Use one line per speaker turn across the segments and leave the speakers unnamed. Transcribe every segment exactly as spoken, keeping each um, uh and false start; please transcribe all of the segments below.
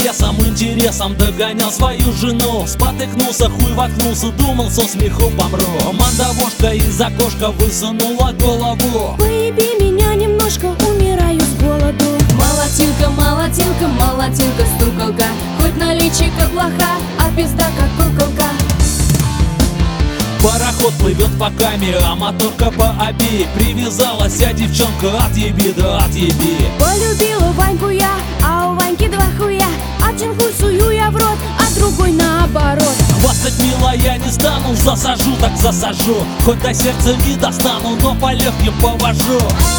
интересом, интересом догонял свою жену. Спотыкнулся, хуй воткнулся, думал, со смеху помру. Мандавошка из окошка высунула голову.
Поеби меня немножко, умираю с голоду. Молотилка, молотилка, молотилка, стуколка. Хоть на личико плоха, а пизда как куколка.
Пароход плывет по каме, а моторка по оби. Привязалась а девчонка, отъеби да отъеби.
Полюбила Ваньку я, а у Ваньки два хуя. Один хуй сую я в рот, а другой наоборот.
Хвастать мило я не стану, засажу так засажу. Хоть до сердца не достану, но по легким повожу.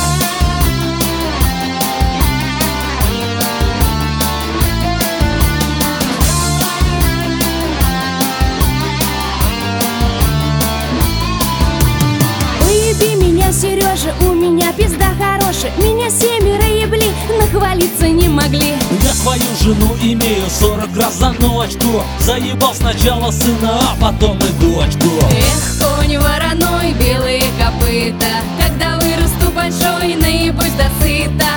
Сережа, у меня пизда хорошая. Меня семеро ебли, нахвалиться не могли.
Я свою жену имею сорок раз за ночку. Заебал сначала сына, а потом и дочку.
Эх, конь вороной, белые копыта. Когда вырасту большой, наебусь до сыта.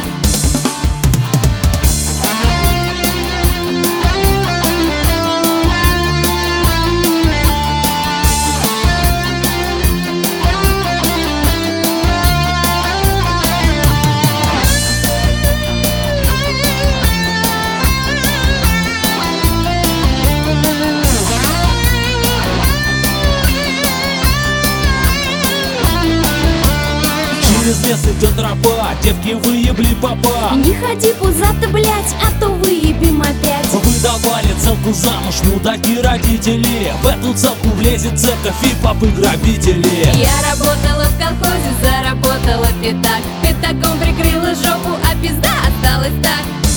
Через лес идет тропа, девки выебли папа.
Не ходи пузато, блять, а то выебем опять.
Выдавали целку замуж мудаки родители. В эту целку влезет церковь и попы-грабители.
Я работала в колхозе, заработала пятак. Пятаком прикрыла жопу, а пизда осталась так.